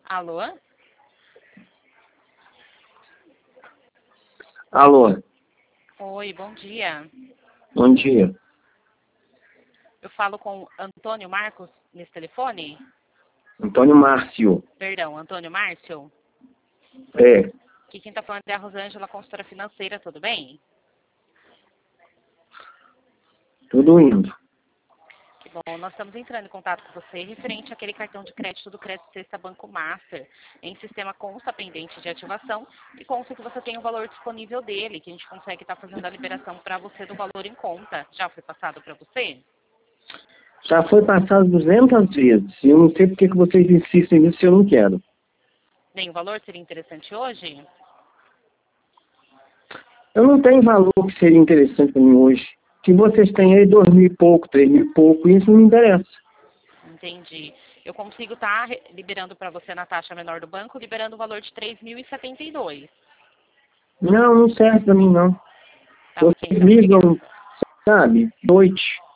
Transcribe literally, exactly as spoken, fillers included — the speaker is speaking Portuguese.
Alô? Alô, Oi, bom dia. bom dia. Eu falo com Antônio Marcos nesse telefone? Antônio Márcio. Perdão, Antônio Márcio? É, Aqui quem está falando é a Rosângela, consultora financeira, tudo bem? tudo indo. Que bom, nós estamos entrando em contato com você referente àquele cartão de crédito do Crédito Sexta Banco Master. Em sistema consta pendente de ativação e consta que você tem o valor disponível dele, que a gente consegue estar fazendo a liberação para você do valor em conta. Já foi passado para você? Já foi passado duzentas vezes. E eu não sei por que que vocês insistem nisso se eu não quero. Nem o valor seria interessante hoje? Eu não tenho valor que seria interessante para mim hoje. Que vocês têm aí dois mil e pouco, três mil e pouco, isso não me interessa. Entendi. Eu consigo estar liberando para você na taxa menor do banco, liberando o valor de três mil e setenta e dois. Não, não serve para mim não. Tá ok, Vocês então. Fique... ligam, sabe, noite.